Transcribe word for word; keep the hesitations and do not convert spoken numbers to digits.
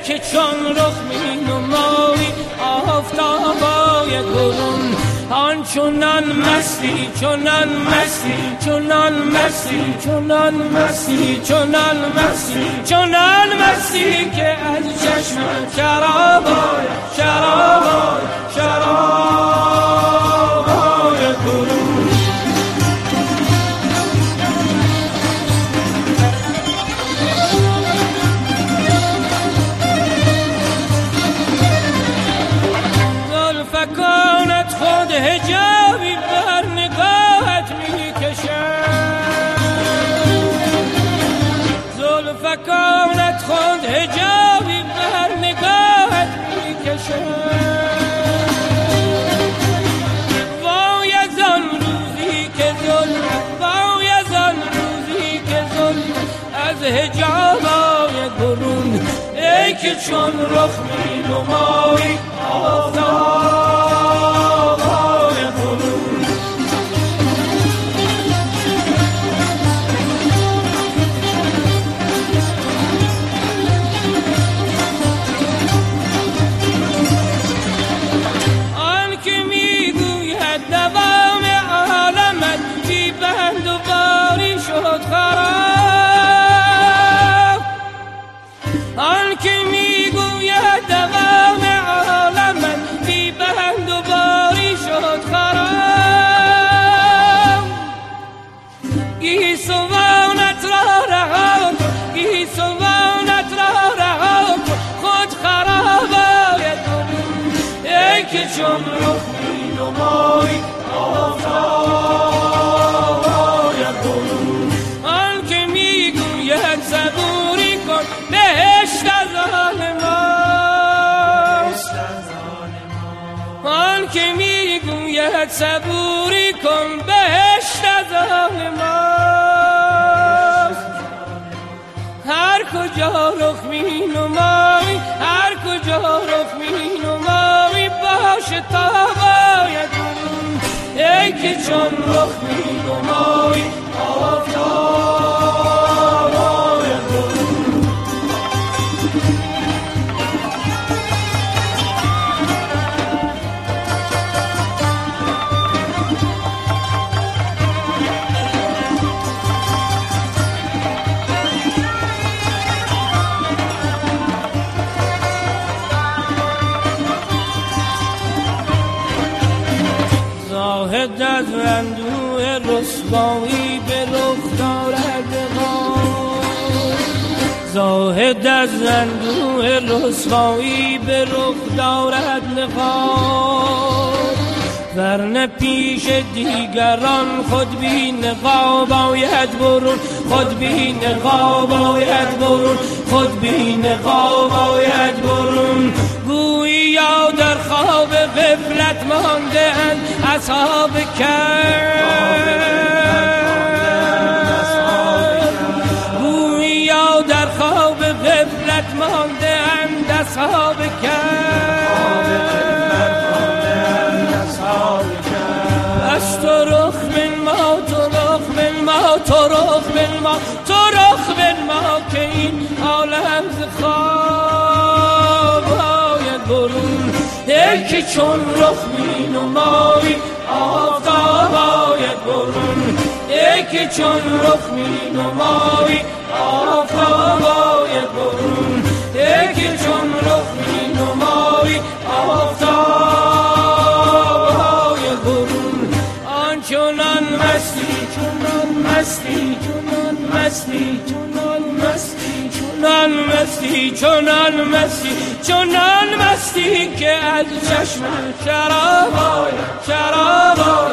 که چون رخ می نمایی آفتابای برون آن چنان مستی چنان مستی چنان مستی چنان مستی چنان مستی چنان مستی که از چشم شرابای شرابای شرابای برون زلفکانت خود حجابی بر نگاهت می کشد زلفکانت خود حجابی بر نگاهت می کشد وای از آن روزی که زلف وای از آن روزی که زلف از حجابای برون ای که چون رخ می نمایی آفتابای برون آن که میگوید دوام عالمت بی بند و باری شد خراب آن که میگوید دوام عالمت بی بند و باری شد خراب گیسوانت را رها گیسوانت را رها خود خراب آید ای که چون رخ می نمایی آفتاب آید برون آن که میگوید صبوری کن بهشت از آن ماست آن که میگوید صبوری کن بهشت از آن ماست هر کجا رخ می نمایی هر کجا رخ می نمایی باشه تا باید برون ای که چون رخ می نمایی آفتاب باید برون زاهد از اندوه رسوایی به رخ دارد غار زاهد از اندوه رسوایی به رخ دارد نقاب ورنه پیش دیگران خود بی نقاب آید برون خود بی نقاب آید برون خود بی نقاب آید برون گویا در خواب غفلت مانده اند اصحاب کهف گویا در خواب غفلت مانده اند اصحاب کهف از تو رخ من ما تو رخ من ما تو رخ من ما تو رخ من ما که این عالم ز خواب آید برون ای که چون رخ می نمایی آفتاب آید برون ای که چون رخ می نمایی آفتاب آید برون ای که چون رخ می نمایی آفتاب آید برون آن چنان مستی چنان مستی چنان مستی چنان مستی چنان مستی چنان مستی چنان مستی که از چشم شراب آید شراب آید